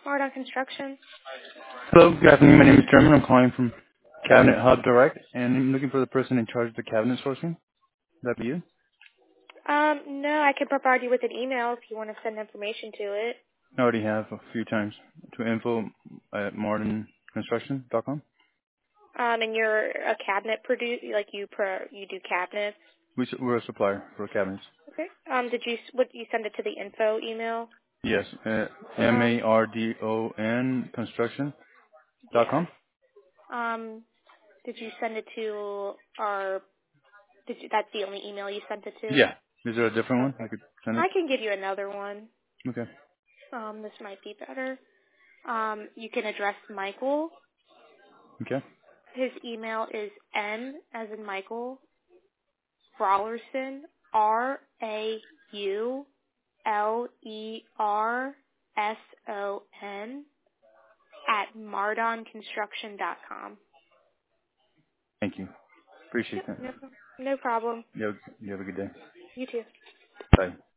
Mardon Construction. Hello, good afternoon. My name is German. I'm calling from Cabinet Hub Direct, and I'm looking for the person in charge of the cabinet sourcing. Would that be you? No, I can provide you with an email if you want to send information to it. I already have a few times to info at martinconstruction.com. And you're a cabinet like you do cabinets. We're a supplier for cabinets. Okay. Would you send it to the info email? Yes, Um, MARDON yes. construction.com. Did you send it to that's the only email you sent it to? Yeah. Is there a different one I Okay. could send it? I can give you another one. Okay. This might be better. You can address Michael. Okay. His email is N as in Michael, Rawlerson, RAULERSON @mardonconstruction.com. Thank you. Appreciate Yep, that. no problem. You have a good day. You too. Bye.